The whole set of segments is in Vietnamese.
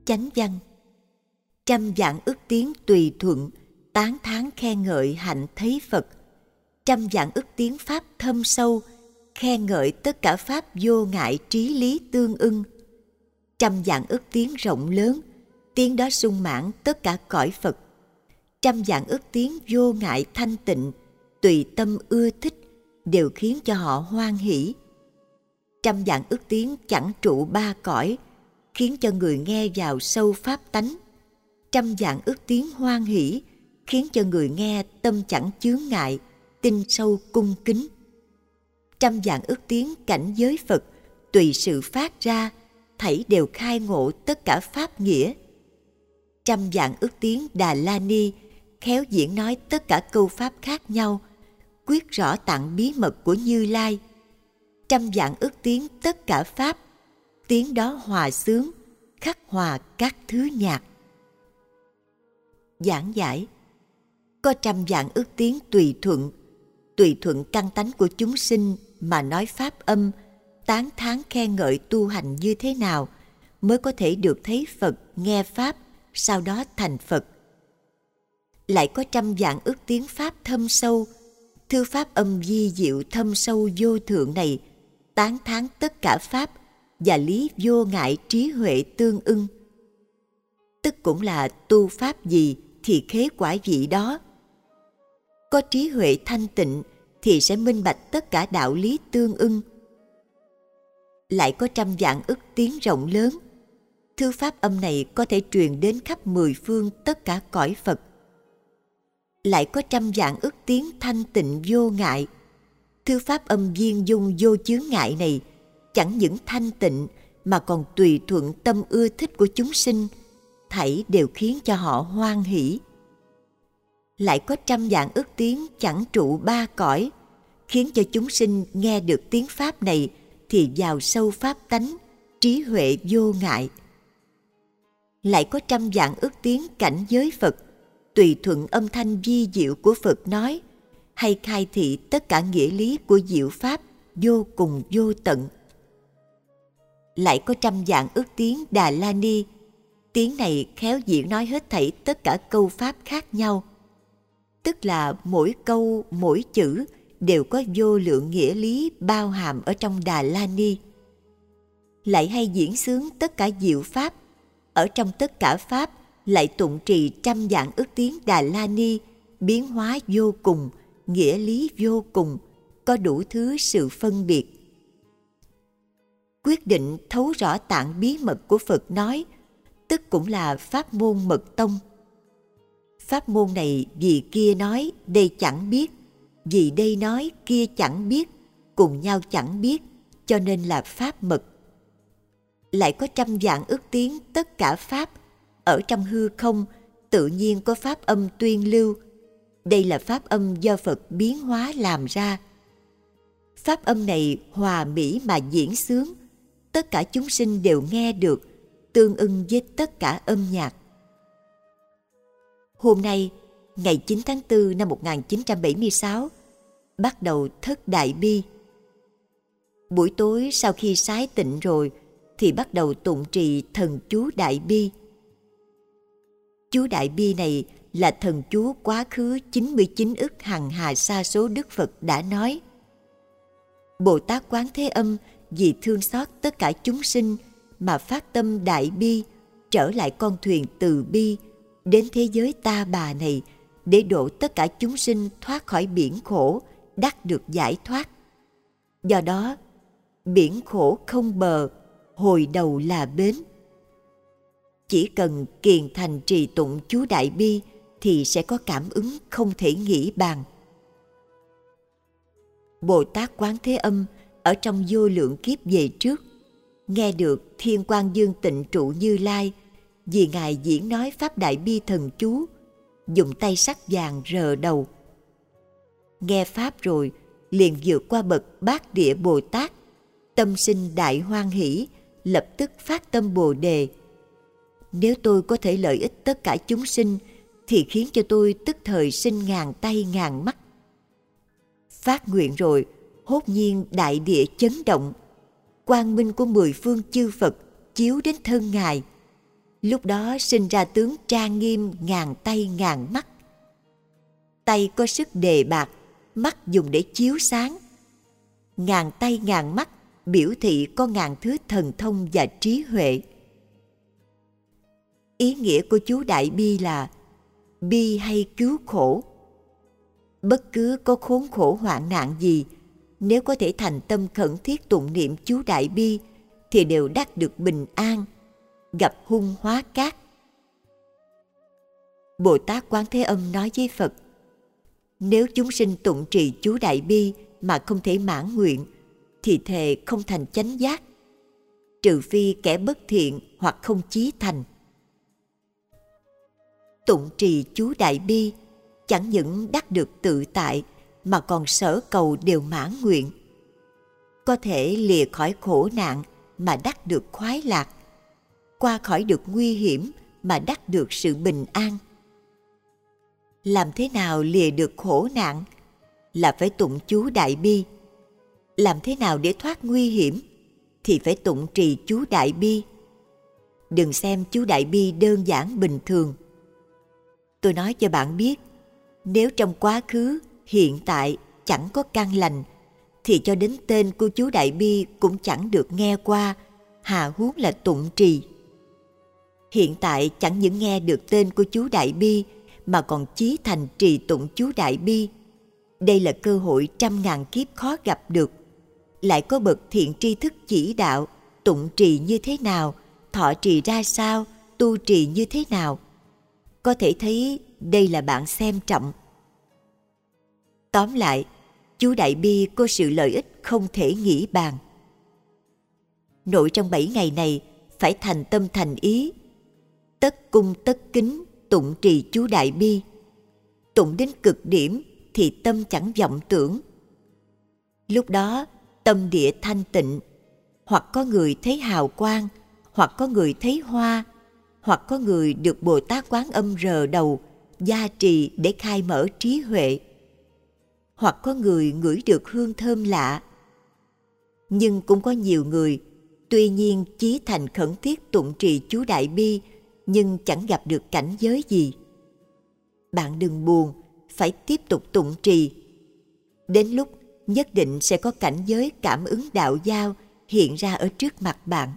chánh văn. Trăm vạn ức tiếng tùy thuận, tán thán khen ngợi hạnh thấy Phật. Trăm vạn ức tiếng pháp thâm sâu, khen ngợi tất cả pháp vô ngại trí lý tương ưng. Trăm vạn ức tiếng rộng lớn, tiếng đó sung mãn tất cả cõi Phật. Trăm vạn ức tiếng vô ngại thanh tịnh, tùy tâm ưa thích, đều khiến cho họ hoan hỷ. Trăm vạn ức tiếng chẳng trụ ba cõi, khiến cho người nghe vào sâu pháp tánh. Trăm vạn ức tiếng hoan hỷ, khiến cho người nghe tâm chẳng chướng ngại, tin sâu cung kính. Trăm vạn ức tiếng cảnh giới Phật, tùy sự phát ra, thảy đều khai ngộ tất cả pháp nghĩa. Trăm vạn ức tiếng Đà La Ni, khéo diễn nói tất cả câu pháp khác nhau, quyết rõ tạng bí mật của Như Lai. Trăm vạn ức tiếng tất cả pháp, tiếng đó hòa xướng, khắc hòa các thứ nhạc. Giảng giải. Có trăm vạn ức tiếng tùy thuận căn tánh của chúng sinh mà nói pháp âm, tán thán khen ngợi tu hành như thế nào mới có thể được thấy Phật, nghe pháp, sau đó thành Phật. Lại có trăm vạn ức tiếng pháp thâm sâu, thư pháp âm vi diệu thâm sâu vô thượng này, tán thán tất cả pháp và lý vô ngại trí huệ tương ưng. Tức cũng là tu pháp gì thì khế quả vị đó. Có trí huệ thanh tịnh thì sẽ minh bạch tất cả đạo lý tương ưng. Lại có trăm vạn ức tiếng rộng lớn, thư pháp âm này có thể truyền đến khắp mười phương tất cả cõi Phật. Lại có trăm vạn ức tiếng thanh tịnh vô ngại, thư pháp âm viên dung vô chướng ngại này chẳng những thanh tịnh mà còn tùy thuận tâm ưa thích của chúng sinh, thảy đều khiến cho họ hoan hỷ. Lại có trăm vạn ức tiếng chẳng trụ ba cõi, khiến cho chúng sinh nghe được tiếng pháp này thì vào sâu pháp tánh, trí huệ vô ngại. Lại có trăm vạn ức tiếng cảnh giới Phật, tùy thuận âm thanh vi diệu của Phật nói, hay khai thị tất cả nghĩa lý của diệu pháp vô cùng vô tận. Lại có trăm vạn ức tiếng Đà La Ni, tiếng này khéo diễn nói hết thảy tất cả câu pháp khác nhau, tức là mỗi câu mỗi chữ đều có vô lượng nghĩa lý bao hàm ở trong Đà La Ni. Lại hay diễn xướng tất cả diệu pháp, ở trong tất cả pháp lại tụng trì trăm vạn ức tiếng Đà La Ni, biến hóa vô cùng, nghĩa lý vô cùng, có đủ thứ sự phân biệt. Quyết định thấu rõ tạng bí mật của Phật nói, tức cũng là pháp môn mật tông. Pháp môn này vì kia nói đây chẳng biết, vì đây nói kia chẳng biết, cùng nhau chẳng biết, cho nên là pháp mật. Lại có trăm vạn ức tiếng tất cả pháp, ở trong hư không tự nhiên có pháp âm tuyên lưu, đây là pháp âm do Phật biến hóa làm ra. Pháp âm này hòa mỹ mà diễn xướng, tất cả chúng sinh đều nghe được, tương ưng với tất cả âm nhạc. Hôm nay, ngày 9 tháng 4 năm 1976, bắt đầu thất đại bi. Buổi tối sau khi sái tịnh rồi, thì bắt đầu tụng trì thần chú đại bi. Chú đại bi này là thần chú quá khứ 99 ức hằng hà sa số Đức Phật đã nói. Bồ Tát Quán Thế Âm vì thương xót tất cả chúng sinh mà phát tâm đại bi, trở lại con thuyền từ bi, đến thế giới ta bà này để độ tất cả chúng sinh thoát khỏi biển khổ, đắc được giải thoát. Do đó, biển khổ không bờ, hồi đầu là bến. Chỉ cần kiền thành trì tụng chú đại bi thì sẽ có cảm ứng không thể nghĩ bàn. Bồ Tát Quán Thế Âm ở trong vô lượng kiếp về trước, nghe được Thiên Quang Dương Tịnh Trụ Như Lai vì Ngài diễn nói Pháp Đại Bi thần chú, dùng tay sắc vàng rờ đầu. Nghe Pháp rồi, liền vượt qua bậc Bát Địa Bồ Tát, tâm sinh đại hoan hỷ, lập tức phát tâm Bồ Đề. Nếu tôi có thể lợi ích tất cả chúng sinh, thì khiến cho tôi tức thời sinh ngàn tay ngàn mắt. Phát nguyện rồi, hốt nhiên đại địa chấn động, quang minh của mười phương chư Phật chiếu đến thân Ngài. Lúc đó sinh ra tướng trang nghiêm ngàn tay ngàn mắt. Tay có sức đề bạt, mắt dùng để chiếu sáng. Ngàn tay ngàn mắt biểu thị có ngàn thứ thần thông và trí huệ. Ý nghĩa của chú Đại Bi là bi hay cứu khổ. Bất cứ có khốn khổ hoạn nạn gì, nếu có thể thành tâm khẩn thiết tụng niệm chú Đại Bi thì đều đắc được bình an, gặp hung hóa cát. Bồ Tát Quán Thế Âm nói với Phật: nếu chúng sinh tụng trì chú Đại Bi mà không thể mãn nguyện, thì thề không thành chánh giác, trừ phi kẻ bất thiện hoặc không chí thành. Tụng trì chú Đại Bi chẳng những đắc được tự tại mà còn sở cầu đều mãn nguyện. Có thể lìa khỏi khổ nạn mà đắc được khoái lạc, qua khỏi được nguy hiểm mà đắc được sự bình an. Làm thế nào lìa được khổ nạn? Là phải tụng chú Đại Bi. Làm thế nào để thoát nguy hiểm? Thì phải tụng trì chú Đại Bi. Đừng xem chú Đại Bi đơn giản bình thường. Tôi nói cho bạn biết, nếu trong quá khứ, hiện tại chẳng có căn lành, thì cho đến tên của chú Đại Bi cũng chẳng được nghe qua, hà huống là tụng trì. Hiện tại chẳng những nghe được tên của chú Đại Bi mà còn chí thành trì tụng chú Đại Bi. Đây là cơ hội trăm ngàn kiếp khó gặp được. Lại có bậc thiện tri thức chỉ đạo tụng trì như thế nào, thọ trì ra sao, tu trì như thế nào. Có thể thấy đây là bạn xem trọng. Tóm lại, chú Đại Bi có sự lợi ích không thể nghĩ bàn. Nội trong 7 ngày này phải thành tâm thành ý, tất cung tất kính tụng trì chú Đại Bi. Tụng đến cực điểm thì tâm chẳng vọng tưởng. Lúc đó tâm địa thanh tịnh, hoặc có người thấy hào quang, hoặc có người thấy hoa, hoặc có người được Bồ Tát Quán Âm rờ đầu, gia trì để khai mở trí huệ, hoặc có người ngửi được hương thơm lạ. Nhưng cũng có nhiều người, tuy nhiên chí thành khẩn thiết tụng trì chú Đại Bi, nhưng chẳng gặp được cảnh giới gì. Bạn đừng buồn, phải tiếp tục tụng trì. Đến lúc nhất định sẽ có cảnh giới cảm ứng đạo giao hiện ra ở trước mặt bạn.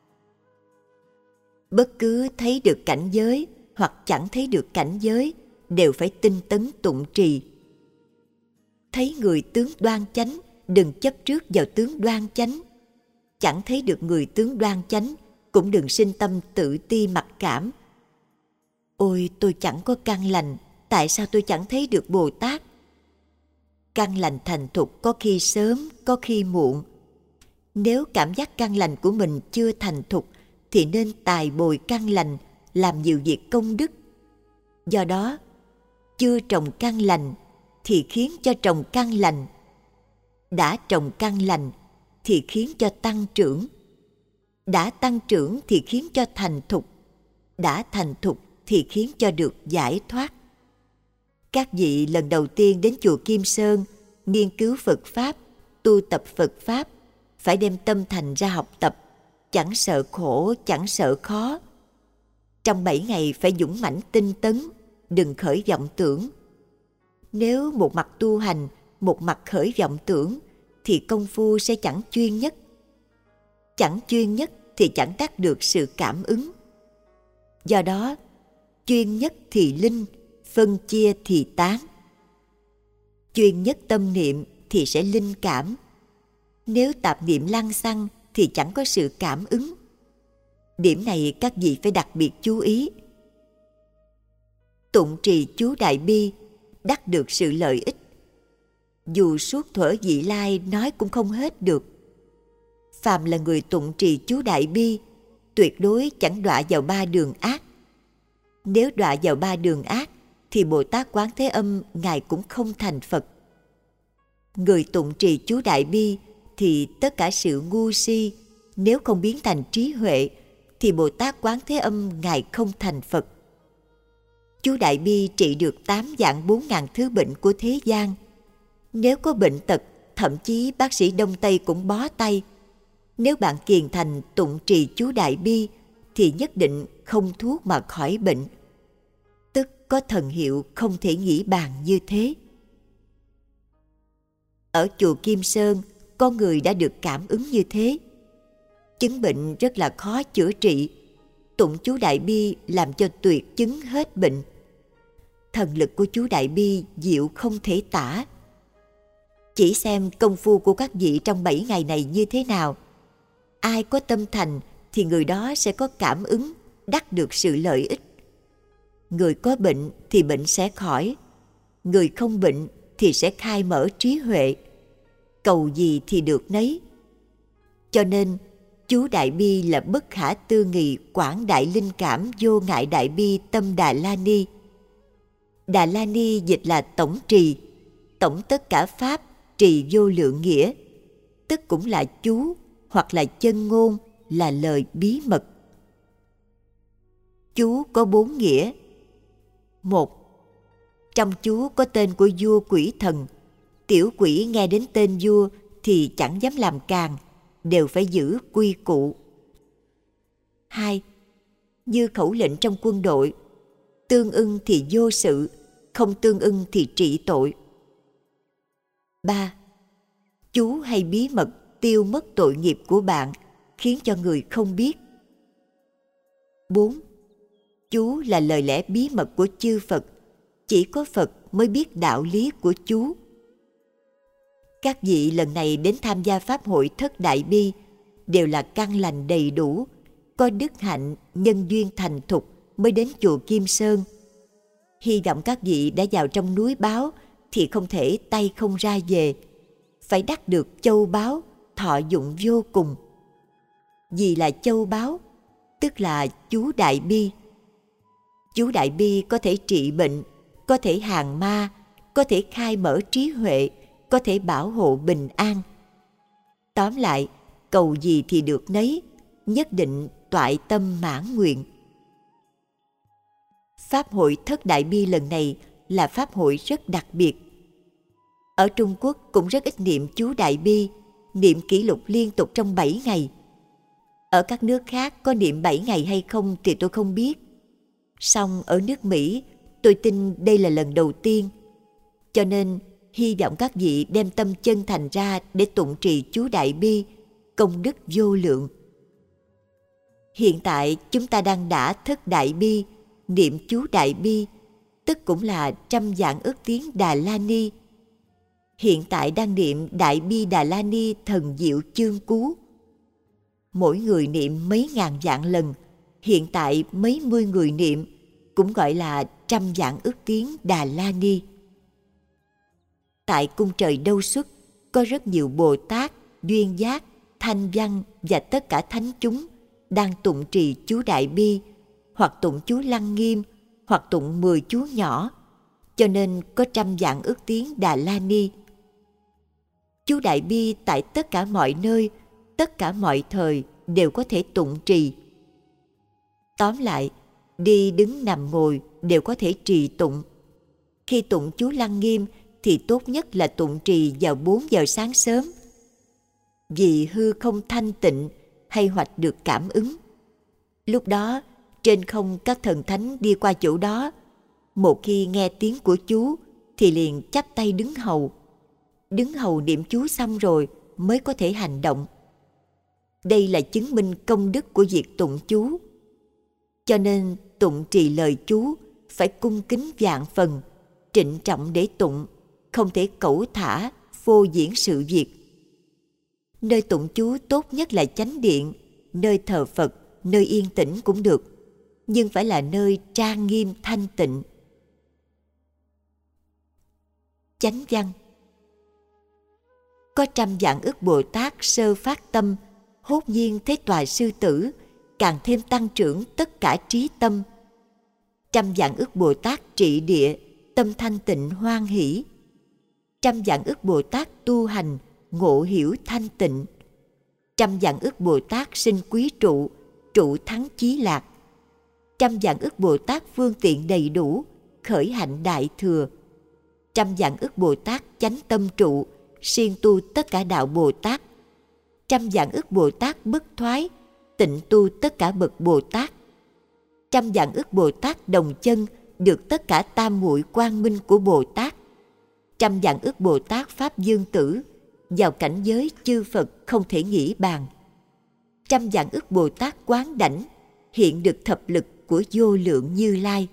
Bất cứ thấy được cảnh giới hoặc chẳng thấy được cảnh giới đều phải tinh tấn tụng trì. Thấy người tướng đoan chánh, đừng chấp trước vào tướng đoan chánh. Chẳng thấy được người tướng đoan chánh, cũng đừng sinh tâm tự ti mặc cảm. Ôi, tôi chẳng có căn lành, tại sao tôi chẳng thấy được Bồ Tát? Căn lành thành thục có khi sớm, có khi muộn. Nếu cảm giác căn lành của mình chưa thành thục, thì nên tài bồi căn lành, làm nhiều việc công đức. Do đó, chưa trồng căn lành thì khiến cho trồng căn lành. Đã trồng căn lành thì khiến cho tăng trưởng. Đã tăng trưởng thì khiến cho thành thục. Đã thành thục thì khiến cho được giải thoát. Các vị lần đầu tiên đến chùa Kim Sơn, nghiên cứu Phật Pháp, tu tập Phật Pháp, phải đem tâm thành ra học tập, chẳng sợ khổ, chẳng sợ khó. Trong 7 ngày phải dũng mãnh tinh tấn, đừng khởi vọng tưởng. Nếu một mặt tu hành, một mặt khởi vọng tưởng, thì công phu sẽ chẳng chuyên nhất. Chẳng chuyên nhất thì chẳng đắc được sự cảm ứng. Do đó, chuyên nhất thì linh, phân chia thì tán. Chuyên nhất tâm niệm thì sẽ linh cảm. Nếu tạp niệm lăng xăng thì chẳng có sự cảm ứng. Điểm này các vị phải đặc biệt chú ý. Tụng trì chú Đại Bi đắc được sự lợi ích. Dù suốt thuở vị lai nói cũng không hết được. Phàm là người tụng trì chú Đại Bi, tuyệt đối chẳng đọa vào 3 đường ác. Nếu đọa vào 3 đường ác, thì Bồ Tát Quán Thế Âm Ngài cũng không thành Phật. Người tụng trì chú Đại Bi thì tất cả sự ngu si, nếu không biến thành trí huệ, thì Bồ Tát Quán Thế Âm Ngài không thành Phật. Chú Đại Bi trị được 8 vạn 4 ngàn thứ bệnh của thế gian. Nếu có bệnh tật, thậm chí bác sĩ Đông Tây cũng bó tay. Nếu bạn kiền thành tụng trì chú Đại Bi, thì nhất định không thuốc mà khỏi bệnh. Tức có thần hiệu không thể nghĩ bàn như thế. Ở chùa Kim Sơn, có người đã được cảm ứng như thế. Chứng bệnh rất là khó chữa trị. Tụng chú Đại Bi làm cho tuyệt chứng hết bệnh. Thần lực của chú Đại Bi diệu không thể tả. Chỉ xem công phu của các vị trong 7 ngày này như thế nào. Ai có tâm thành thì người đó sẽ có cảm ứng, đắc được sự lợi ích. Người có bệnh thì bệnh sẽ khỏi. Người không bệnh thì sẽ khai mở trí huệ. Cầu gì thì được nấy. Cho nên, chú Đại Bi là bất khả tư nghị quảng đại linh cảm vô ngại Đại Bi tâm Đà La Ni. Đà La Ni dịch là tổng trì, tổng tất cả pháp, trì vô lượng nghĩa, tức cũng là chú hoặc là chân ngôn, là lời bí mật. Chú có 4 nghĩa. 1. Trong chú có tên của vua quỷ thần. Tiểu quỷ nghe đến tên vua thì chẳng dám làm càn, đều phải giữ quy củ. 2. Như khẩu lệnh trong quân đội, tương ưng thì vô sự, không tương ưng thì trị tội. 3. Chú hay bí mật tiêu mất tội nghiệp của bạn, khiến cho người không biết. 4. Chú là lời lẽ bí mật của chư Phật, chỉ có Phật mới biết đạo lý của chú. Các vị lần này đến tham gia Pháp hội Thất Đại Bi đều là căn lành đầy đủ, có đức hạnh, nhân duyên thành thục mới đến chùa Kim Sơn. Hy vọng các vị đã vào trong núi báo thì không thể tay không ra về, phải đắc được châu báu, thọ dụng vô cùng. Vì là châu báu, tức là chú Đại Bi. Chú Đại Bi có thể trị bệnh, có thể hàng ma, có thể khai mở trí huệ, có thể bảo hộ bình an. Tóm lại, cầu gì thì được nấy, nhất định toại tâm mãn nguyện. Pháp hội Thất Đại Bi lần này là pháp hội rất đặc biệt. Ở Trung Quốc cũng rất ít niệm chú Đại Bi, niệm kỷ lục liên tục trong 7 ngày. Ở các nước khác có niệm 7 ngày hay không thì tôi không biết. Song ở nước Mỹ, tôi tin đây là lần đầu tiên. Cho nên, hy vọng các vị đem tâm chân thành ra để tụng trì chú Đại Bi, công đức vô lượng. Hiện tại chúng ta đang đả Thất Đại Bi, niệm chú Đại Bi, tức cũng là 100 vạn ức tiếng Đà La Ni. Hiện tại đang niệm Đại Bi Đà La Ni thần diệu chương cú. Mỗi người niệm mấy ngàn vạn lần, hiện tại mấy mươi người niệm, cũng gọi là 100 vạn ức tiếng Đà La Ni. Tại cung trời Đâu Xuất có rất nhiều Bồ Tát, Duyên Giác, Thanh Văn và tất cả thánh chúng đang tụng trì chú Đại Bi, hoặc tụng chú Lăng Nghiêm, hoặc tụng 10 chú nhỏ, cho nên có 100 vạn ức tiếng Đà La Ni. Chú Đại Bi tại tất cả mọi nơi, tất cả mọi thời đều có thể tụng trì. Tóm lại, đi đứng nằm ngồi đều có thể trì tụng. Khi tụng chú Lăng Nghiêm thì tốt nhất là tụng trì vào 4 giờ sáng sớm. Vì hư không thanh tịnh hay hoạch được cảm ứng. Lúc đó, trên không các thần thánh đi qua chỗ đó, một khi nghe tiếng của chú thì liền chắp tay đứng hầu. Đứng hầu niệm chú xong rồi mới có thể hành động. Đây là chứng minh công đức của việc tụng chú. Cho nên tụng trì lời chú phải cung kính vạn phần, trịnh trọng để tụng, không thể cẩu thả, phô diễn sự việc. Nơi tụng chú tốt nhất là chánh điện, nơi thờ Phật, nơi yên tĩnh cũng được, nhưng phải là nơi trang nghiêm thanh tịnh. Chánh văn. Có 100 vạn ức Bồ Tát sơ phát tâm, hốt nhiên thấy tòa sư tử, càng thêm tăng trưởng tất cả trí tâm. 100 vạn ức Bồ Tát trị địa, tâm thanh tịnh hoan hỷ. 100 vạn ức Bồ Tát tu hành, ngộ hiểu thanh tịnh. 100 vạn ức Bồ Tát sinh quý trụ, trụ thắng chí lạc. 100 vạn ức Bồ Tát phương tiện đầy đủ, khởi hạnh đại thừa. 100 vạn ức Bồ Tát chánh tâm trụ, siêng tu tất cả đạo Bồ Tát. 100 vạn ức Bồ Tát bất thoái, tịnh tu tất cả bậc Bồ Tát. Trăm vạn ức Bồ Tát đồng chân được tất cả tam muội quang minh của Bồ Tát. Trăm vạn ức Bồ Tát Pháp Dương Tử vào cảnh giới chư Phật không thể nghĩ bàn. Trăm vạn ức Bồ Tát Quán Đảnh hiện được thập lực của vô lượng Như Lai.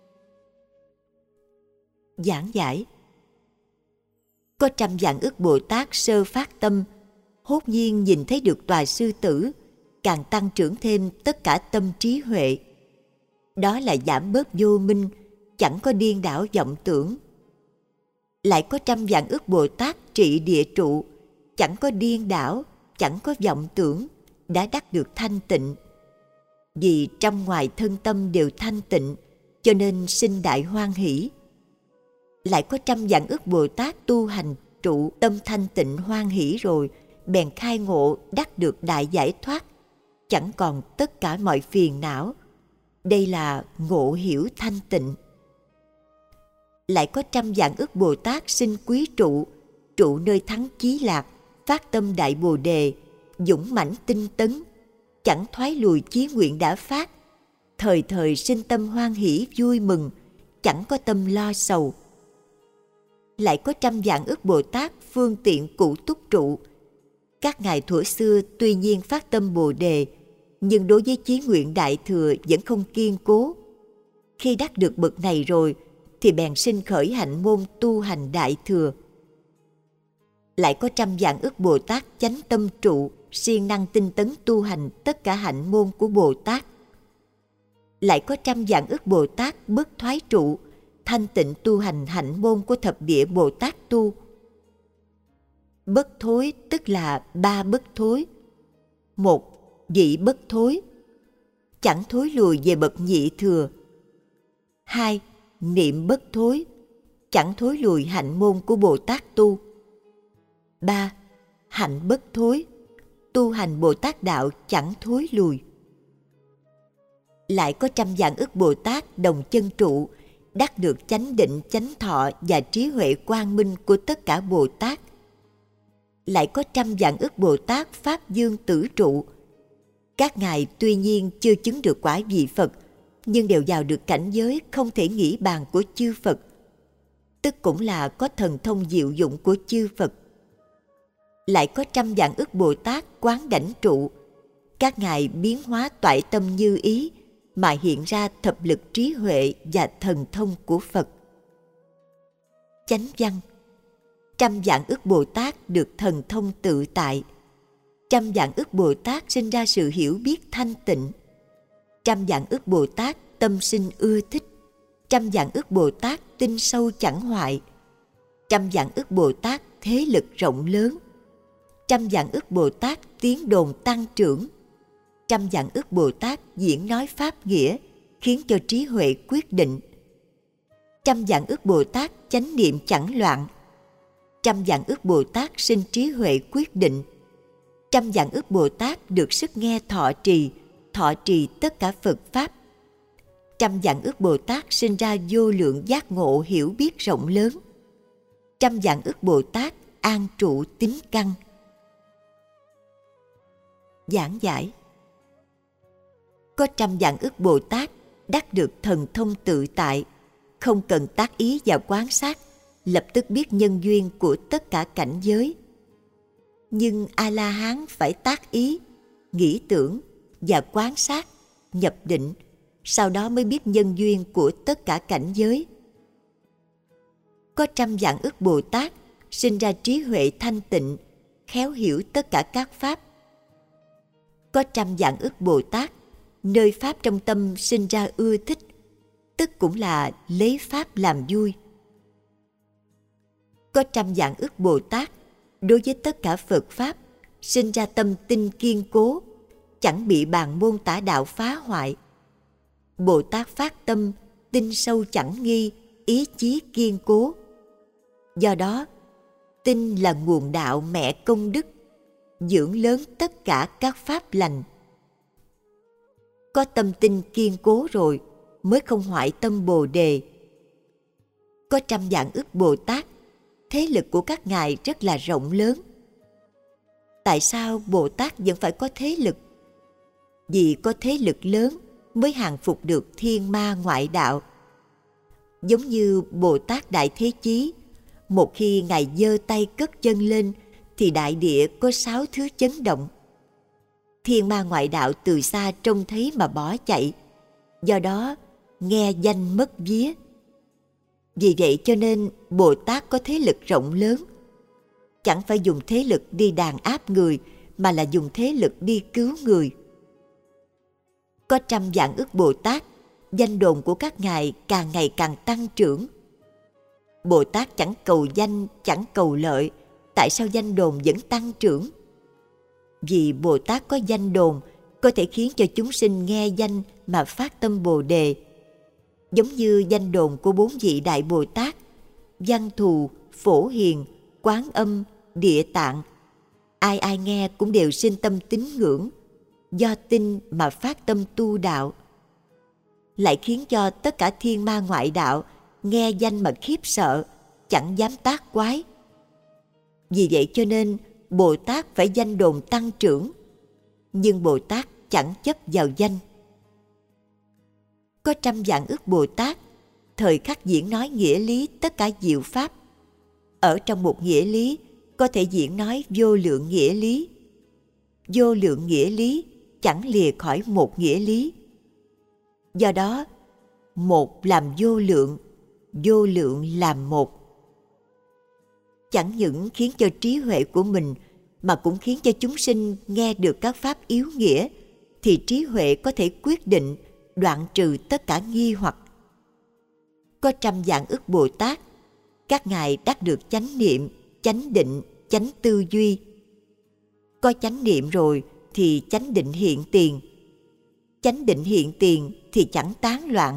Giảng giải. Có trăm vạn ức Bồ Tát sơ phát tâm, hốt nhiên nhìn thấy được tòa sư tử, càng tăng trưởng thêm tất cả tâm trí huệ. Đó là giảm bớt vô minh, chẳng có điên đảo vọng tưởng. Lại có trăm vạn ức Bồ Tát trị địa trụ, chẳng có điên đảo, chẳng có vọng tưởng, đã đắc được thanh tịnh. Vì trong ngoài thân tâm đều thanh tịnh, cho nên sinh đại hoan hỷ. Lại có trăm vạn ức Bồ Tát tu hành trụ tâm thanh tịnh hoan hỷ rồi, bèn khai ngộ đắc được đại giải thoát, chẳng còn tất cả mọi phiền não. Đây là ngộ hiểu thanh tịnh. Lại có trăm vạn ức Bồ Tát sinh quý trụ, trụ nơi thắng chí lạc, phát tâm đại Bồ Đề, dũng mãnh tinh tấn, chẳng thoái lùi chí nguyện đã phát, thời thời sinh tâm hoan hỷ vui mừng, chẳng có tâm lo sầu. Lại có trăm vạn ức Bồ Tát phương tiện cụ túc trụ. Các ngài thuở xưa tuy nhiên phát tâm Bồ Đề, nhưng đối với chí nguyện đại thừa vẫn không kiên cố. Khi đắc được bậc này rồi, thì bèn sinh khởi hạnh môn tu hành đại thừa. Lại có trăm vạn ức Bồ Tát chánh tâm trụ, siêng năng tinh tấn tu hành tất cả hạnh môn của Bồ Tát. Lại có trăm vạn ức Bồ Tát bất thoái trụ, thanh tịnh tu hành hạnh môn của thập địa Bồ Tát tu. Bất thối tức là ba bất thối. Một, vị bất thối, chẳng thối lùi về bậc nhị thừa. Hai, niệm bất thối, chẳng thối lùi hạnh môn của Bồ Tát tu. Ba, hạnh bất thối, tu hành Bồ Tát đạo chẳng thối lùi. Lại có trăm vạn ức Bồ Tát đồng chân trụ, đắc được chánh định, chánh thọ và trí huệ quang minh của tất cả Bồ Tát. Lại có trăm vạn ức Bồ Tát Pháp Dương Tử trụ. Các ngài tuy nhiên chưa chứng được quả vị Phật, nhưng đều vào được cảnh giới không thể nghĩ bàn của chư Phật, tức cũng là có thần thông diệu dụng của chư Phật. Lại có trăm vạn ức Bồ Tát Quán Đảnh trụ. Các ngài biến hóa toại tâm như ý, mà hiện ra thập lực trí huệ và thần thông của Phật. Chánh văn. Trăm vạn ức Bồ Tát được thần thông tự tại. Trăm vạn ức Bồ Tát sinh ra sự hiểu biết thanh tịnh. Trăm vạn ức Bồ Tát tâm sinh ưa thích. Trăm vạn ức Bồ Tát tinh sâu chẳng hoại. Trăm vạn ức Bồ Tát thế lực rộng lớn. Trăm vạn ức Bồ Tát tiếng đồn tăng trưởng. Trăm vạn ức Bồ Tát diễn nói pháp nghĩa, khiến cho trí huệ quyết định. Trăm vạn ức Bồ Tát chánh niệm chẳng loạn. Trăm vạn ức Bồ Tát sinh trí huệ quyết định. Trăm vạn ức Bồ Tát được sức nghe thọ trì tất cả Phật Pháp. Trăm vạn ức Bồ Tát sinh ra vô lượng giác ngộ hiểu biết rộng lớn. Trăm vạn ức Bồ Tát an trụ tín căn. Giảng giải. Có trăm vạn ức Bồ Tát đắc được thần thông tự tại, không cần tác ý và quan sát, lập tức biết nhân duyên của tất cả cảnh giới. Nhưng A-la-hán phải tác ý, nghĩ tưởng và quan sát, nhập định, sau đó mới biết nhân duyên của tất cả cảnh giới. Có trăm vạn ức Bồ Tát sinh ra trí huệ thanh tịnh, khéo hiểu tất cả các pháp. Có trăm vạn ức Bồ Tát nơi pháp trong tâm sinh ra ưa thích, tức cũng là lấy pháp làm vui. Có trăm vạn ức Bồ Tát đối với tất cả Phật Pháp sinh ra tâm tin kiên cố, chẳng bị bàn môn tả đạo phá hoại. Bồ Tát phát tâm tin sâu chẳng nghi, ý chí kiên cố. Do đó, tin là nguồn đạo mẹ công đức, dưỡng lớn tất cả các pháp lành. Có tâm tin kiên cố rồi mới không hoại tâm Bồ Đề. Có trăm vạn ức Bồ Tát, thế lực của các ngài rất là rộng lớn. Tại sao Bồ Tát vẫn phải có thế lực? Vì có thế lực lớn mới hàng phục được thiên ma ngoại đạo. Giống như Bồ Tát Đại Thế Chí, một khi Ngài giơ tay cất chân lên thì đại địa có 6 thứ chấn động. Thiên ma ngoại đạo từ xa trông thấy mà bỏ chạy, do đó nghe danh mất vía. Vì vậy cho nên Bồ Tát có thế lực rộng lớn, chẳng phải dùng thế lực đi đàn áp người, mà là dùng thế lực đi cứu người. Có 100 vạn ức Bồ Tát, danh đồn của các ngài càng ngày càng tăng trưởng. Bồ Tát chẳng cầu danh, chẳng cầu lợi, tại sao danh đồn vẫn tăng trưởng? Vì Bồ Tát có danh đồn, có thể khiến cho chúng sinh nghe danh mà phát tâm Bồ Đề. Giống như danh đồn của 4 vị Đại Bồ Tát, Văn Thù, Phổ Hiền, Quán Âm, Địa Tạng. Ai ai nghe cũng đều sinh tâm tín ngưỡng, do tin mà phát tâm tu đạo. Lại khiến cho tất cả thiên ma ngoại đạo nghe danh mà khiếp sợ, chẳng dám tác quái. Vì vậy cho nên Bồ Tát phải danh đồn tăng trưởng, nhưng Bồ Tát chẳng chấp vào danh. Có 100 vạn ức Bồ Tát, thời khắc diễn nói nghĩa lý tất cả diệu pháp. Ở trong một nghĩa lý có thể diễn nói vô lượng nghĩa lý. Vô lượng nghĩa lý chẳng lìa khỏi một nghĩa lý. Do đó, một làm vô lượng, vô lượng làm một. Chẳng những khiến cho trí huệ của mình, mà cũng khiến cho chúng sinh nghe được các pháp yếu nghĩa, thì trí huệ có thể quyết định đoạn trừ tất cả nghi hoặc. Có 100 vạn ức Bồ Tát, các ngài đắc được chánh niệm, chánh định, chánh tư duy. Có chánh niệm rồi thì chánh định hiện tiền. Chánh định hiện tiền thì chẳng tán loạn.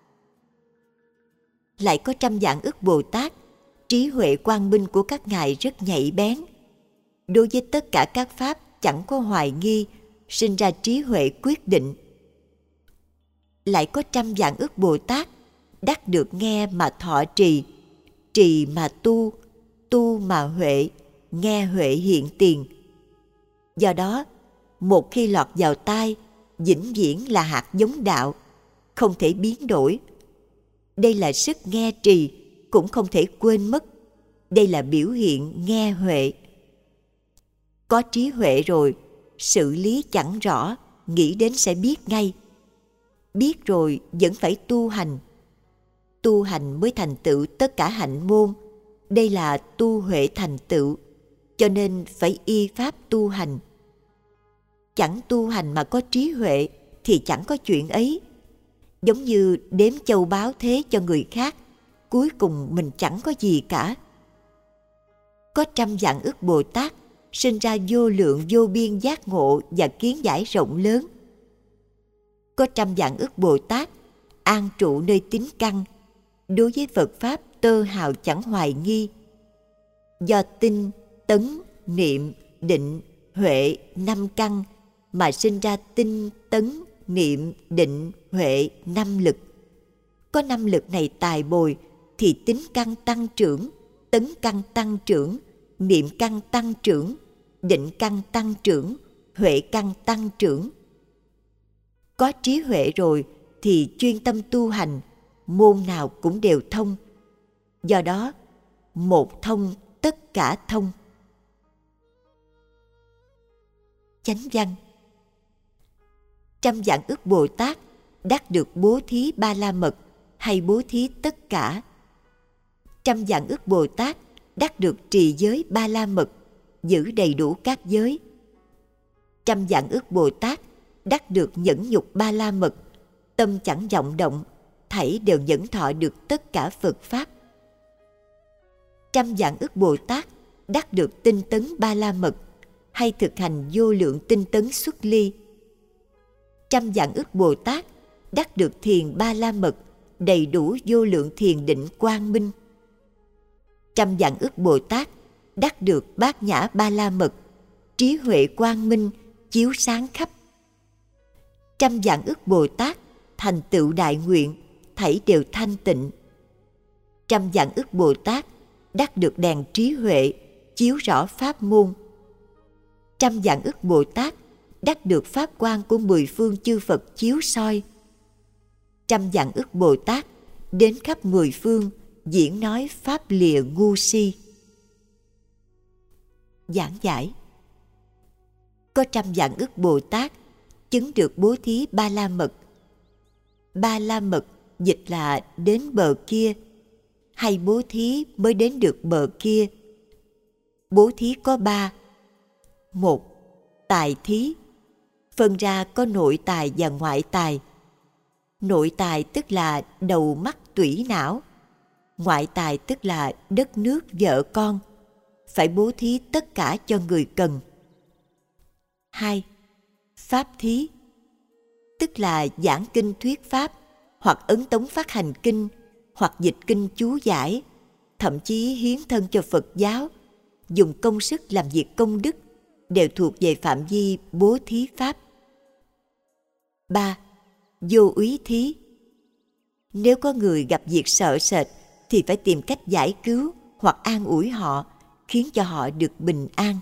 Lại có 100 vạn ức Bồ Tát, trí huệ quang minh của các ngài rất nhạy bén. Đối với tất cả các pháp chẳng có hoài nghi, sinh ra trí huệ quyết định. Lại có 100 vạn ức Bồ Tát, đắc được nghe mà thọ trì, trì mà tu, tu mà huệ, nghe huệ hiện tiền. Do đó, một khi lọt vào tai, vĩnh viễn là hạt giống đạo, không thể biến đổi. Đây là sức nghe trì, cũng không thể quên mất. Đây là biểu hiện nghe huệ. Có trí huệ rồi, xử lý chẳng rõ, nghĩ đến sẽ biết ngay. Biết rồi vẫn phải tu hành. Tu hành mới thành tựu tất cả hạnh môn. Đây là tu huệ thành tựu, cho nên phải y pháp tu hành. Chẳng tu hành mà có trí huệ thì chẳng có chuyện ấy. Giống như đếm châu báu thế cho người khác, cuối cùng mình chẳng có gì cả. Có 100 vạn ức Bồ Tát, sinh ra vô lượng vô biên giác ngộ và kiến giải rộng lớn. Có 100 vạn ức Bồ Tát, an trụ nơi tín căn, đối với Phật Pháp tơ hào chẳng hoài nghi. Do tinh, tấn, niệm, định, huệ, 5 căn mà sinh ra tinh, tấn, niệm, định, huệ, 5 lực. Có 5 lực này tài bồi thì tín căn tăng trưởng, tấn căn tăng trưởng, niệm căn tăng trưởng, định căn tăng trưởng, huệ căn tăng trưởng. Có trí huệ rồi thì chuyên tâm tu hành, môn nào cũng đều thông. Do đó, một thông tất cả thông. Chánh văn. 100 vạn ức Bồ Tát đắc được bố thí ba la mật hay bố thí tất cả. 100 vạn ức Bồ Tát đắc được trì giới ba la mật, giữ đầy đủ các giới. 100 vạn ức Bồ Tát đắc được nhẫn nhục ba la mật, tâm chẳng vọng động, thảy đều nhẫn thọ được tất cả Phật Pháp. 100 vạn ức Bồ Tát đắc được tinh tấn ba la mật, hay thực hành vô lượng tinh tấn xuất ly. 100 vạn ức Bồ Tát đắc được thiền ba la mật, đầy đủ vô lượng thiền định quang minh. 100 vạn ức Bồ Tát đắc được bát nhã ba la mật, trí huệ quang minh, chiếu sáng khắp. 100 vạn ức Bồ Tát thành tựu đại nguyện, thảy đều thanh tịnh. 100 vạn ức Bồ Tát đắc được đèn trí huệ, chiếu rõ pháp môn. 100 vạn ức Bồ Tát đắc được pháp quang của 10 phương chư Phật chiếu soi. Trăm vạn ức Bồ Tát đến khắp 10 phương diễn nói pháp lìa ngu si. Giảng giải: có trăm vạn ức Bồ Tát chứng được bố thí Ba La Mật. Ba La Mật dịch là đến bờ kia, hay bố thí mới đến được bờ kia. Bố thí có 3. 1. Tài thí, phân ra có nội tài và ngoại tài. Nội tài tức là đầu mắt tủy não, ngoại tài tức là đất nước vợ con, phải bố thí tất cả cho người cần. 2. Pháp thí, tức là giảng kinh thuyết pháp, hoặc ấn tống phát hành kinh, hoặc dịch kinh chú giải, thậm chí hiến thân cho Phật giáo, dùng công sức làm việc công đức, đều thuộc về phạm vi bố thí pháp. 3. Vô úy thí, nếu có người gặp việc sợ sệt thì phải tìm cách giải cứu hoặc an ủi họ, khiến cho họ được bình an.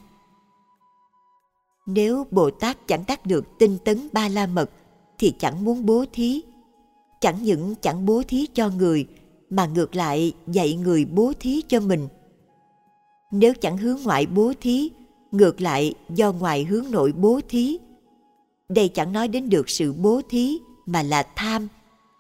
Nếu Bồ Tát chẳng đắc được tinh tấn Ba La Mật thì chẳng muốn bố thí. Chẳng những chẳng bố thí cho người, mà ngược lại dạy người bố thí cho mình. Nếu chẳng hướng ngoại bố thí, ngược lại do ngoài hướng nội bố thí. Đây chẳng nói đến được sự bố thí, mà là tham.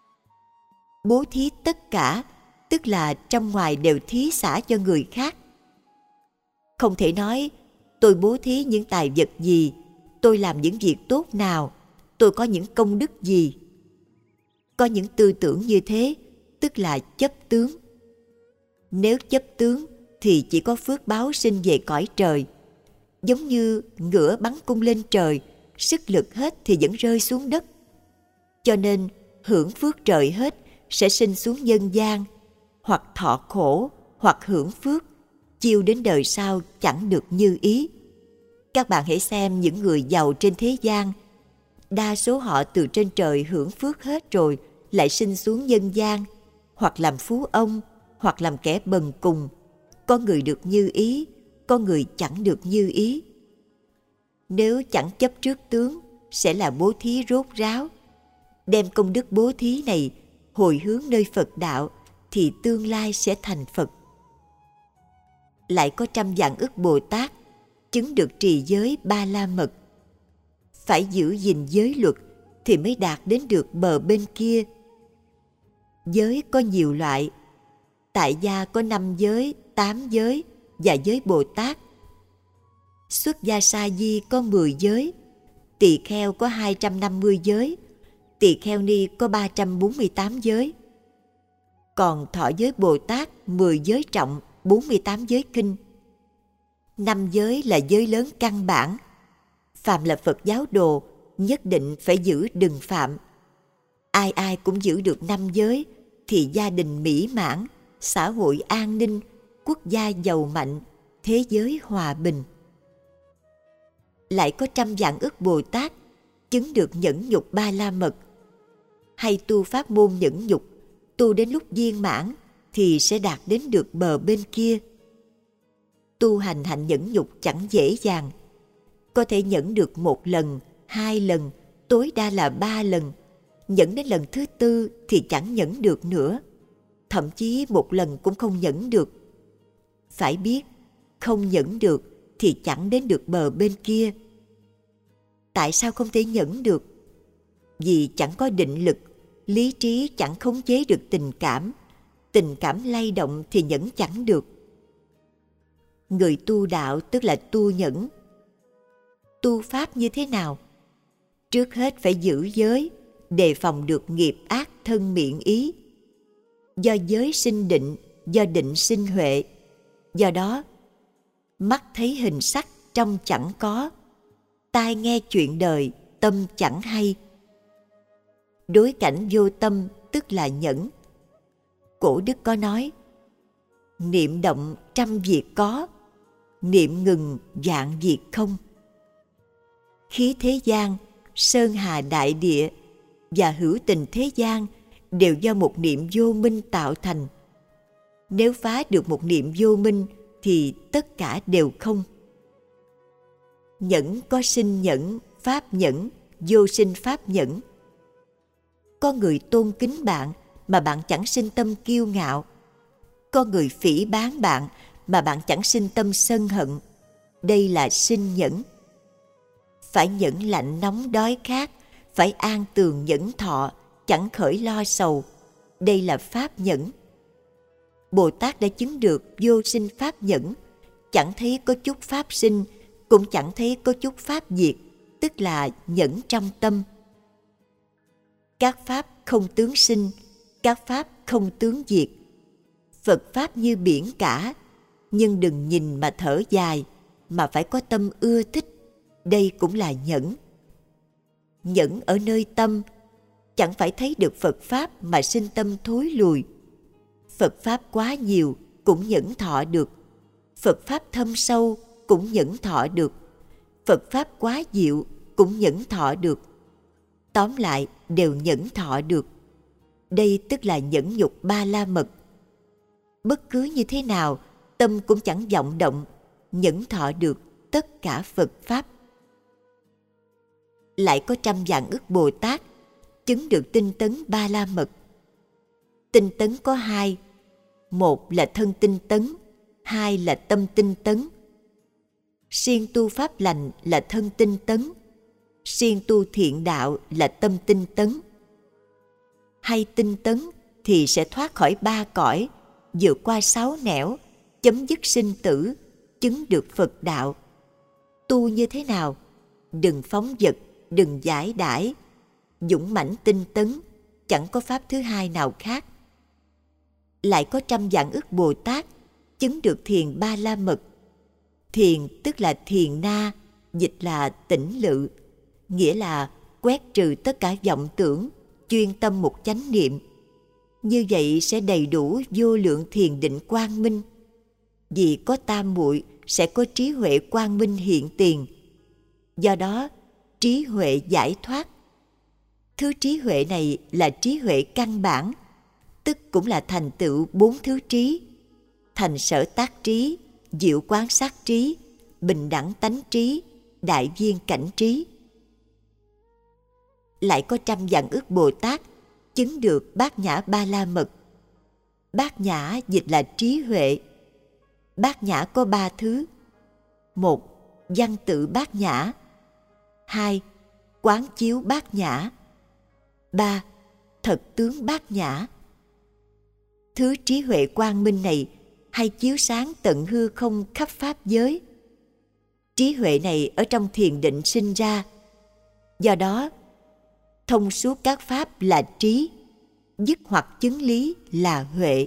Bố thí tất cả, tức là trong ngoài đều thí xả cho người khác. Không thể nói, tôi bố thí những tài vật gì, tôi làm những việc tốt nào, tôi có những công đức gì. Có những tư tưởng như thế, tức là chấp tướng. Nếu chấp tướng thì chỉ có phước báo sinh về cõi trời. Giống như ngựa bắn cung lên trời, sức lực hết thì vẫn rơi xuống đất. Cho nên hưởng phước trời hết sẽ sinh xuống nhân gian, hoặc thọ khổ, hoặc hưởng phước, chiêu đến đời sau chẳng được như ý. Các bạn hãy xem những người giàu trên thế gian, đa số họ từ trên trời hưởng phước hết rồi lại sinh xuống nhân gian, hoặc làm phú ông, hoặc làm kẻ bần cùng. Có người được như ý, có người chẳng được như ý. Nếu chẳng chấp trước tướng, sẽ là bố thí rốt ráo. Đem công đức bố thí này hồi hướng nơi Phật đạo, thì tương lai sẽ thành Phật. Lại có trăm vạn ức Bồ Tát chứng được trì giới Ba La Mật. Phải giữ gìn giới luật thì mới đạt đến được bờ bên kia. Giới có nhiều loại. Tại gia có 5 giới, 8 giới và giới Bồ Tát. Xuất gia sa di có 10 giới. Tỳ kheo có 250 giới. Tỳ kheo ni có 348 giới. Còn thọ giới Bồ Tát 10 giới trọng, 48 giới kinh. 5 giới là giới lớn căn bản. Phạm là Phật giáo đồ, nhất định phải giữ đừng phạm. Ai ai cũng giữ được 5 giới thì gia đình mỹ mãn, xã hội an ninh, quốc gia giàu mạnh, thế giới hòa bình. Lại có trăm vạn ức Bồ Tát chứng được nhẫn nhục Ba La Mật. Hay tu pháp môn nhẫn nhục, tu đến lúc viên mãn thì sẽ đạt đến được bờ bên kia. Tu hành hạnh nhẫn nhục chẳng dễ dàng. Có thể nhẫn được 1 lần, 2 lần, tối đa là 3 lần. Nhẫn đến lần thứ 4 thì chẳng nhẫn được nữa. Thậm chí 1 lần cũng không nhẫn được. Phải biết, không nhẫn được thì chẳng đến được bờ bên kia. Tại sao không thể nhẫn được? Vì chẳng có định lực, lý trí chẳng khống chế được tình cảm. Tình cảm lay động thì nhẫn chẳng được. Người tu đạo tức là tu nhẫn. Tu pháp như thế nào? Trước hết phải giữ giới, đề phòng được nghiệp ác thân miệng ý. Do giới sinh định, do định sinh huệ. Do đó, mắt thấy hình sắc trong chẳng có, tai nghe chuyện đời tâm chẳng hay. Đối cảnh vô tâm tức là nhẫn. Cổ đức có nói, niệm động trăm việc có, niệm ngừng vạn việc không. Khí thế gian, sơn hà đại địa và hữu tình thế gian đều do một niệm vô minh tạo thành. Nếu phá được một niệm vô minh thì tất cả đều không. Nhẫn có sinh nhẫn, pháp nhẫn, vô sinh pháp nhẫn. Có người tôn kính bạn mà bạn chẳng sinh tâm kiêu ngạo. Có người phỉ báng bạn mà bạn chẳng sinh tâm sân hận. Đây là sinh nhẫn. Phải nhẫn lạnh nóng đói khát, phải an tường nhẫn thọ, chẳng khởi lo sầu. Đây là pháp nhẫn. Bồ Tát đã chứng được vô sinh pháp nhẫn, chẳng thấy có chút pháp sinh, cũng chẳng thấy có chút pháp diệt, tức là nhẫn trong tâm. Các pháp không tướng sinh, các pháp không tướng diệt. Phật pháp như biển cả, nhưng đừng nhìn mà thở dài, mà phải có tâm ưa thích. Đây cũng là nhẫn. Nhẫn ở nơi tâm, chẳng phải thấy được Phật pháp mà sinh tâm thối lùi. Phật pháp quá nhiều cũng nhẫn thọ được. Phật pháp thâm sâu cũng nhẫn thọ được. Phật pháp quá diệu cũng nhẫn thọ được. Tóm lại đều nhẫn thọ được. Đây tức là nhẫn nhục ba la mật. Bất cứ như thế nào, tâm cũng chẳng vọng động, nhẫn thọ được tất cả Phật pháp. Lại có 100 vạn ức Bồ Tát chứng được tinh tấn ba la mật. Tinh tấn có hai: một là thân tinh tấn, hai là tâm tinh tấn. Siêng tu pháp lành là thân tinh tấn, siêng tu thiện đạo là tâm tinh tấn. Hay tinh tấn thì sẽ thoát khỏi 3 cõi, vượt qua 6 nẻo, chấm dứt sinh tử, chứng được Phật đạo. Tu như thế nào? Đừng phóng dật, đừng giải đãi, dũng mãnh tinh tấn, chẳng có pháp thứ hai nào khác. Lại có 100 vạn ức Bồ Tát chứng được thiền ba la mật. Thiền tức là thiền na, dịch là tĩnh lự, nghĩa là quét trừ tất cả vọng tưởng, chuyên tâm một chánh niệm. Như vậy sẽ đầy đủ vô lượng thiền định quang minh. Vì có tam muội sẽ có trí huệ quang minh hiện tiền. Do đó, trí huệ giải thoát. Thứ trí huệ này là trí huệ căn bản, tức cũng là thành tựu 4 thứ trí: thành sở tác trí, diệu quán sát trí, bình đẳng tánh trí, đại viên cảnh trí. Lại có 100 vạn ức Bồ Tát chứng được bát nhã ba la mật. Bát nhã dịch là trí huệ. Bát nhã có 3 thứ: một, văn tự bát nhã; hai, quán chiếu bát nhã; ba, thật tướng bát nhã. Thứ trí huệ quang minh này hay chiếu sáng tận hư không khắp pháp giới. Trí huệ này ở trong thiền định sinh ra. Do đó, thông suốt các pháp là trí, dứt hoặc chứng lý là huệ.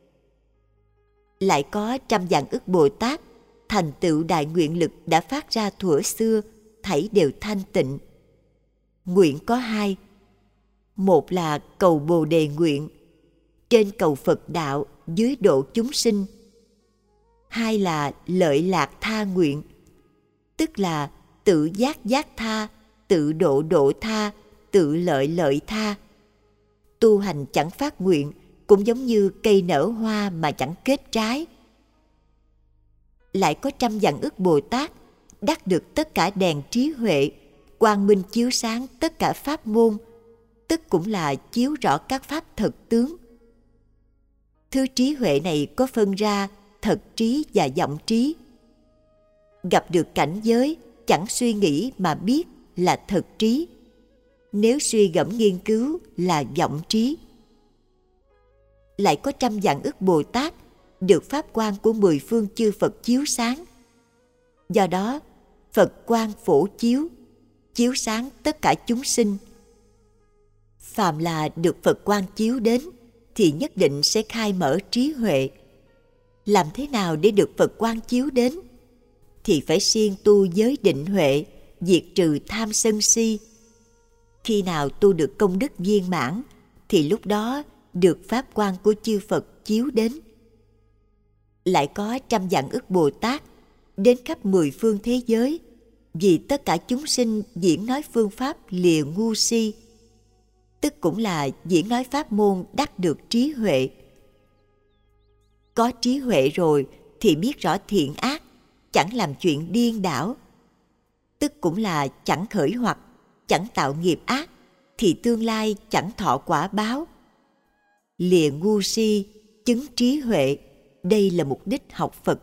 Lại có 100 vạn ức Bồ Tát thành tựu đại nguyện lực đã phát ra thuở xưa, thảy đều thanh tịnh. Nguyện có hai: một là cầu Bồ Đề nguyện, trên cầu Phật đạo, dưới độ chúng sinh; hai là lợi lạc tha nguyện, tức là tự giác giác tha, tự độ độ tha, tự lợi lợi tha. Tu hành chẳng phát nguyện cũng giống như cây nở hoa mà chẳng kết trái. Lại có 100 vạn ức Bồ Tát đắc được tất cả đèn trí huệ, quang minh chiếu sáng tất cả pháp môn, tức cũng là chiếu rõ các pháp thật tướng. Thứ trí huệ này có phân ra thật trí và vọng trí. Gặp được cảnh giới, chẳng suy nghĩ mà biết là thật trí. Nếu suy gẫm nghiên cứu là vọng trí. Lại có 100 vạn ức Bồ Tát được pháp quang của 10 phương chư Phật chiếu sáng. Do đó, Phật quang phổ chiếu, chiếu sáng tất cả chúng sinh. Phàm là được Phật quang chiếu đến thì nhất định sẽ khai mở trí huệ. Làm thế nào để được Phật quang chiếu đến? Thì phải siêng tu giới định huệ, diệt trừ tham sân si. Khi nào tu được công đức viên mãn thì lúc đó được pháp quang của chư Phật chiếu đến. Lại có 100 vạn ức Bồ Tát đến khắp 10 phương thế giới, vì tất cả chúng sinh diễn nói phương pháp lìa ngu si, tức cũng là diễn nói pháp môn đắc được trí huệ. Có trí huệ rồi thì biết rõ thiện ác, chẳng làm chuyện điên đảo. tức cũng là chẳng khởi hoặc, chẳng tạo nghiệp ác, thì tương lai chẳng thọ quả báo. Lìa ngu si, chứng trí huệ, đây là mục đích học Phật.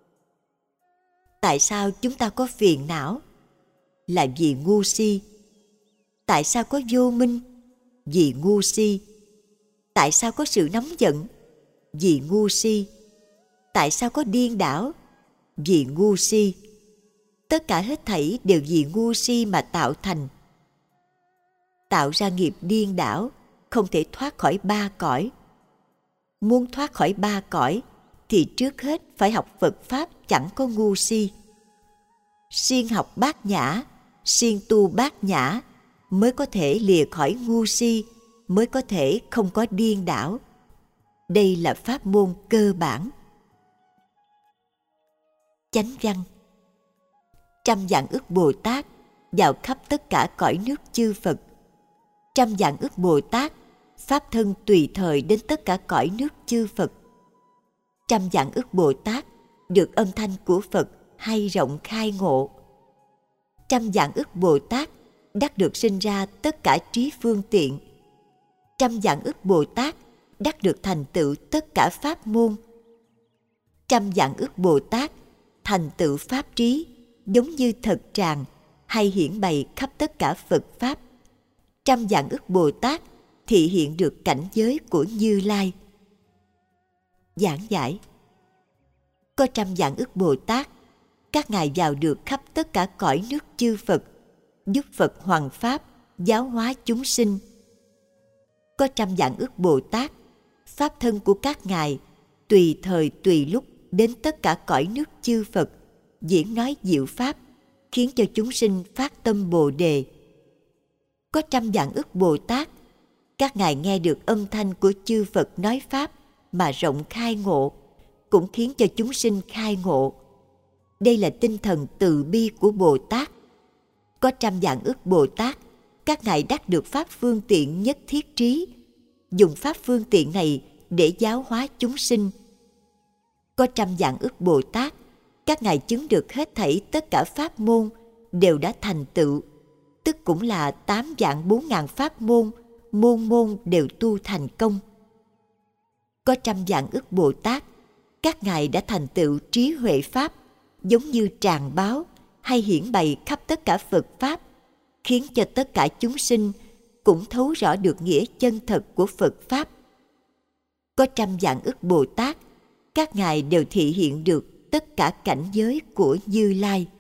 Tại sao chúng ta có phiền não? Là vì ngu si. Tại sao có vô minh? Vì ngu si. Tại sao có sự nóng giận? Vì ngu si. Tại sao có điên đảo? Vì ngu si. Tất cả hết thảy đều vì ngu si mà tạo thành. Tạo ra nghiệp điên đảo, không thể thoát khỏi ba cõi. Muốn thoát khỏi ba cõi thì trước hết phải học Phật Pháp chẳng có ngu si. Siêng học bát nhã, siêng tu bát nhã mới có thể lìa khỏi ngu si, mới có thể không có điên đảo. Đây là pháp môn cơ bản. Chánh văn. Trăm vạn ức Bồ Tát vào khắp tất cả cõi nước chư Phật. Trăm vạn ức Bồ Tát pháp thân tùy thời đến tất cả cõi nước chư Phật. Trăm vạn ức Bồ Tát được âm thanh của Phật hay rộng khai ngộ. Trăm vạn ức Bồ Tát đắc được sinh ra tất cả trí phương tiện. Trăm vạn ức Bồ Tát đắc được thành tựu tất cả pháp môn. Trăm vạn ức Bồ Tát thành tựu pháp trí giống như thật tràng hay hiển bày khắp tất cả Phật Pháp. Trăm vạn ức Bồ Tát thị hiện được cảnh giới của Như Lai. Giảng giải. Có trăm vạn ức Bồ Tát, các ngài vào được khắp tất cả cõi nước chư Phật, giúp Phật hoằng Pháp, giáo hóa chúng sinh. Có trăm vạn ức Bồ Tát, pháp thân của các ngài tùy thời tùy lúc đến tất cả cõi nước chư Phật, diễn nói diệu Pháp, khiến cho chúng sinh phát tâm Bồ Đề. Có trăm vạn ức Bồ Tát, các ngài nghe được âm thanh của chư Phật nói Pháp mà rộng khai ngộ, cũng khiến cho chúng sinh khai ngộ. Đây là tinh thần từ bi của Bồ Tát. Có trăm vạn ức Bồ Tát, các ngài đắc được pháp phương tiện nhất thiết trí, dùng pháp phương tiện này để giáo hóa chúng sinh. Có trăm vạn ức Bồ Tát, các ngài chứng được hết thảy tất cả pháp môn đều đã thành tựu, tức cũng là 8.400.000 pháp môn, môn môn đều tu thành công. Có trăm vạn ức Bồ Tát, các ngài đã thành tựu trí huệ Pháp, giống như tràng báo hay hiển bày khắp tất cả Phật Pháp, khiến cho tất cả chúng sinh cũng thấu rõ được nghĩa chân thật của Phật Pháp. Có trăm vạn ức Bồ Tát, các ngài đều thị hiện được tất cả cảnh giới của Như Lai.